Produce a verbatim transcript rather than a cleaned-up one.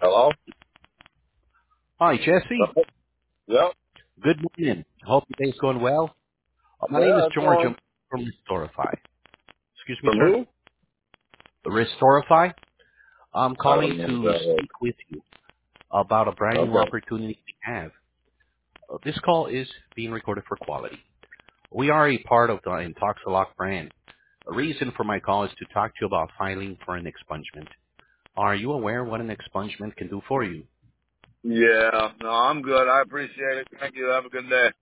Hello? Hi, Jesse. Yep. Good morning. Hope your day's going well. Uh, my name is Yeah, it's George. on. I'm from Restorify. Excuse me, From sir. who? Restorify. I'm I calling don't know to that. speak with you about a brand new Okay. opportunity we have. Uh, this call is being recorded for quality. We are a part of the Intoxilock brand. The reason for my call is to talk to you about filing for an expungement. Are you aware what an expungement can do for you? Yeah, no, I'm good. I appreciate it. Thank you. Have a good day.